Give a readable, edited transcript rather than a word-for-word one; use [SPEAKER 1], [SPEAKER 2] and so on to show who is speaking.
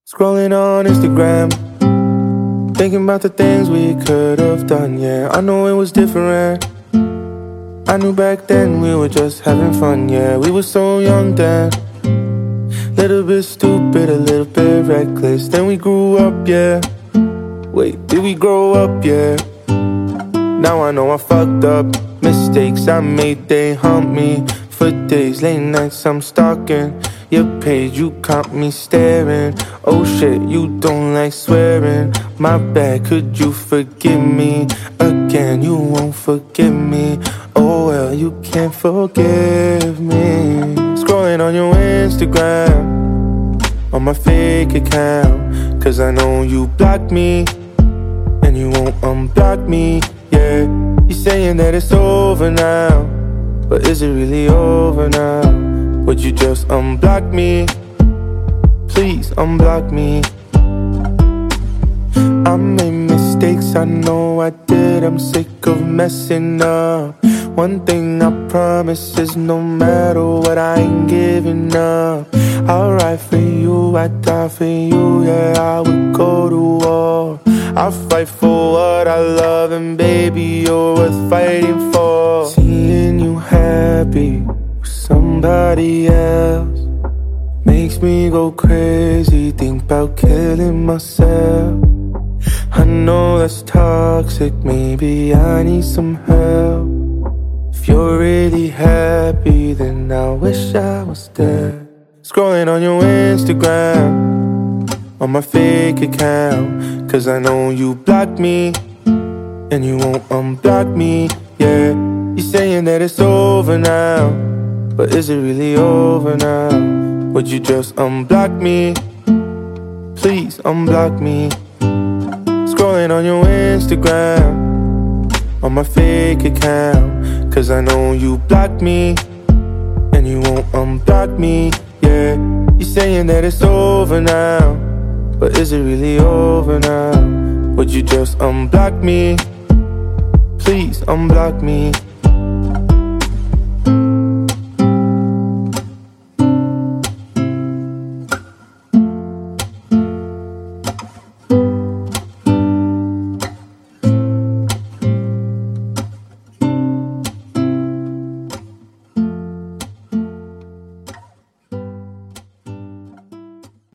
[SPEAKER 1] Scrolling on Instagram, thinking about the things we could have done. Yeah, I know it was different. I knew back then we were just having fun. Yeah, we were so young then. Little bit stupid, a little bit reckless. Then we grew up, yeah. Wait, did we grow up, yeah? Now I know I fucked up. Mistakes I made, they haunt me for days. Late nights I'm stalking your page, you caught me staring. Oh shit, you don't like swearing. My bad, could you forgive me again? You won't forgive me. Oh well, you can't forgive me. Scrolling on your Instagram, on my fake account, cause I know you blocked me and you won't unblock me. Yeah, you're saying that it's over now, but is it really over now? Would you just unblock me? Please unblock me. I made mistakes, I know I did. I'm sick of messing up. One thing I promise is no matter what, I ain't giving up. I'll ride for you, I'd die for you. Yeah, I would go to war. I'll fight for what I love, and baby, you're worth fighting for. Seeing you happy with somebody else makes me go crazy, think about killing myself. I know that's toxic, maybe I need some help. If you're really happy, then I wish I was there. Scrolling on your Instagram, on my fake account, cause I know you blocked me and you won't unblock me. Yeah, you're saying that it's over now, but is it really over now? Would you just unblock me? Please unblock me. Scrolling on your Instagram, on my fake account, cause I know you blocked me and you won't unblock me. Yeah, you're saying that it's over now, but is it really over now? Would you just unblock me? Please unblock me.